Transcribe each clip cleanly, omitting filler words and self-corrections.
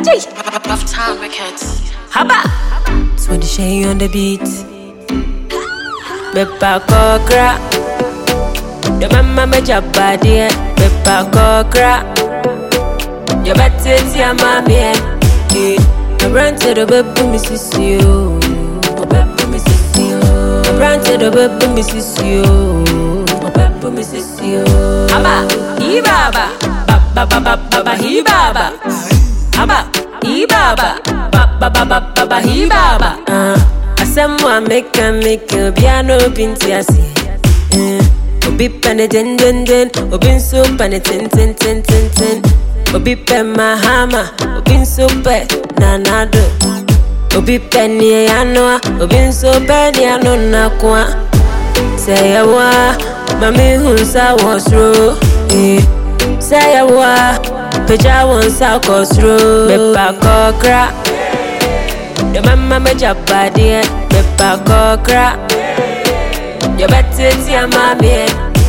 Ajay. Rough Time Records. Haba. So the shade on the beat. Bepa kokra. Your mama me jabba dear. Bepa kokra. Your better tia mommy. I ran to the baby missus you. Baby missus you. I ran to the baby missus you. Baby missus you. Haba. Ibaba. Baba hibaba. Haba. Ibaba. Baba hibaba. Asamwa make a piano pintiasi. Obi pane den den den. Obi so pane ten ten ten ten ten. Obi pen mahama. Obi so pe nanado. Obi penny anoa. Obi so penny ano nakwa. Say wa mami hunsa was ro. Say wa peja wonsa kosro. Bepa kokra. Your mama me jabba dear. Bepa kokra. Your better tia mommy.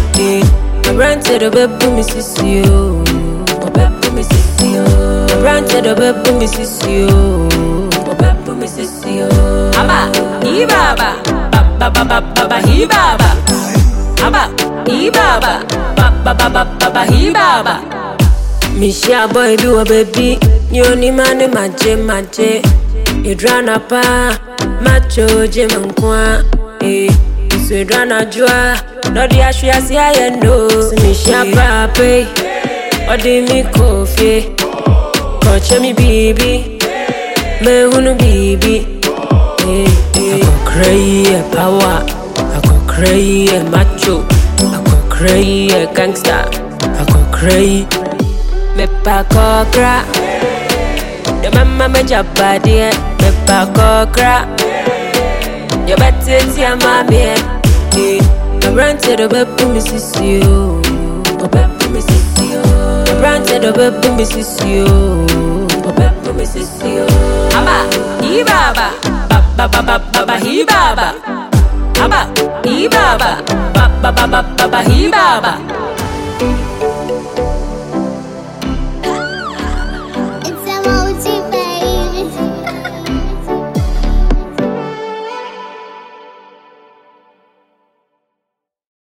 I ran to the baby missus you. Baby missus you. I ran to the baby missus you. Baby missus you. Haba. Ibaba. Baba hibaba. Haba. Ibaba. Baba hibaba. Misha boy do a baby. You ni mane maje. You drana pa. Macho jeman kwa. So drana jua. No di ashu ya si ayendo. Misha pape. Odi mi kofi. Koche mi bibi. Me hunu bibi. I go crazy power. I go crazy macho. I go crazy gangster. I go crazy. Me pa kokra. Your mama me jabba dear. Me pa kokra. Your better tia mommy. I ran to the baby missus you. Baby missus you. I ran to the baby missus you. Baby missus you. Haba. Ibaba. Baba hibaba. Haba. Ibaba. Baba hibaba.